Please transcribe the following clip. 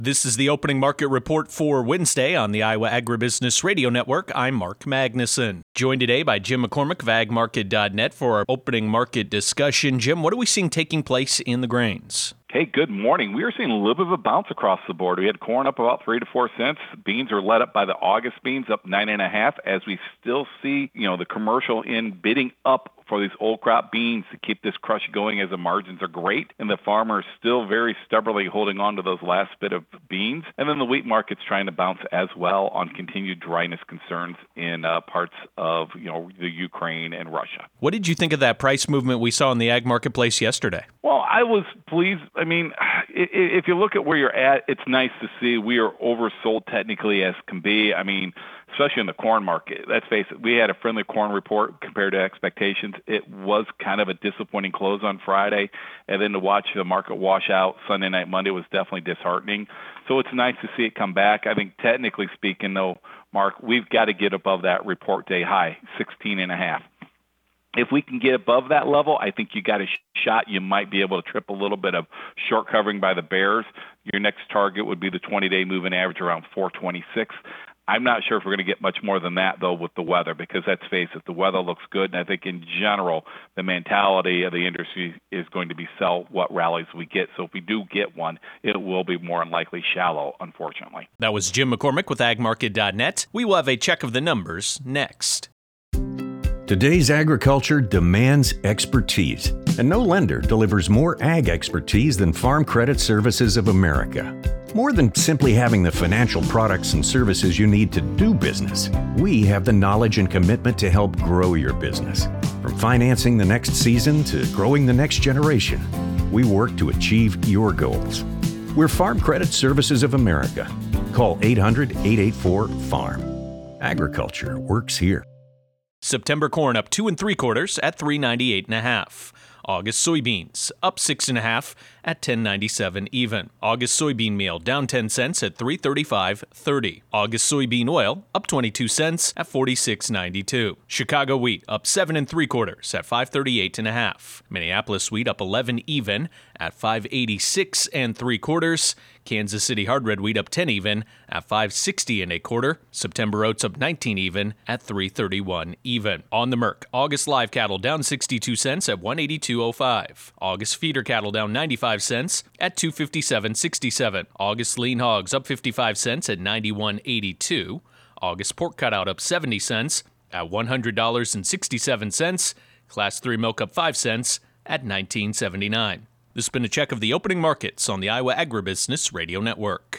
This is the opening market report for Wednesday on the Iowa Agribusiness Radio Network. I'm Mark Magnuson. Joined today by Jim McCormick of agmarket.net for our opening market discussion. Jim, what are we seeing taking place in the grains? Hey, good morning. We are seeing a little bit of a bounce across the board. We had corn up about 3 to 4 cents. Beans are led up by the August beans, up 9.5, as we still see, the commercial in bidding up for these old crop beans to keep this crush going, as the margins are great, and the farmer is still very stubbornly holding on to those last bit of beans. And then the wheat market's trying to bounce as well on continued dryness concerns in parts of the Ukraine and Russia. What did you think of that price movement we saw in the ag marketplace yesterday? Well, I was pleased. I mean, if you look at where you're at, it's nice to see we are oversold technically as can be. I mean, especially in the corn market. Let's face it, we had a friendly corn report compared to expectations. It was kind of a disappointing close on Friday, and then to watch the market wash out Sunday night, Monday was definitely disheartening. So it's nice to see it come back. I think technically speaking, though, Mark, we've got to get above that report day high, 16.5. If we can get above that level, I think you got a shot. You might be able to trip a little bit of short covering by the bears. Your next target would be the 20-day moving average around 426. I'm not sure if we're going to get much more than that, though, with the weather, because let's face it, the weather looks good. And I think in general, the mentality of the industry is going to be sell what rallies we get. So if we do get one, it will be more than likely shallow, unfortunately. That was Jim McCormick with agmarket.net. We will have a check of the numbers next. Today's agriculture demands expertise, and no lender delivers more ag expertise than Farm Credit Services of America. More than simply having the financial products and services you need to do business, we have the knowledge and commitment to help grow your business. From financing the next season to growing the next generation, we work to achieve your goals. We're Farm Credit Services of America. Call 800-884-FARM. Agriculture works here. September corn up 2 3/4 at $398.5. August soybeans up 6.5 at $10.97 even. August soybean meal down 10 cents at $335.30. August soybean oil up 22 cents at $46.92. Chicago wheat up 7 3/4 at $538.5. Minneapolis wheat up 11 even at $586 3/4. Kansas City hard red wheat up 10 even at $560 1/4. September oats up 19 even at $331 even. On the Merc, August live cattle down 62 cents at $182.05. August feeder cattle down 95 cents at $257.67. August lean hogs up 55 cents at $91.82. August pork cutout up 70 cents at $100.67. Class 3 milk up 5 cents at $19.79. This has been a check of the opening markets on the Iowa Agribusiness Radio Network.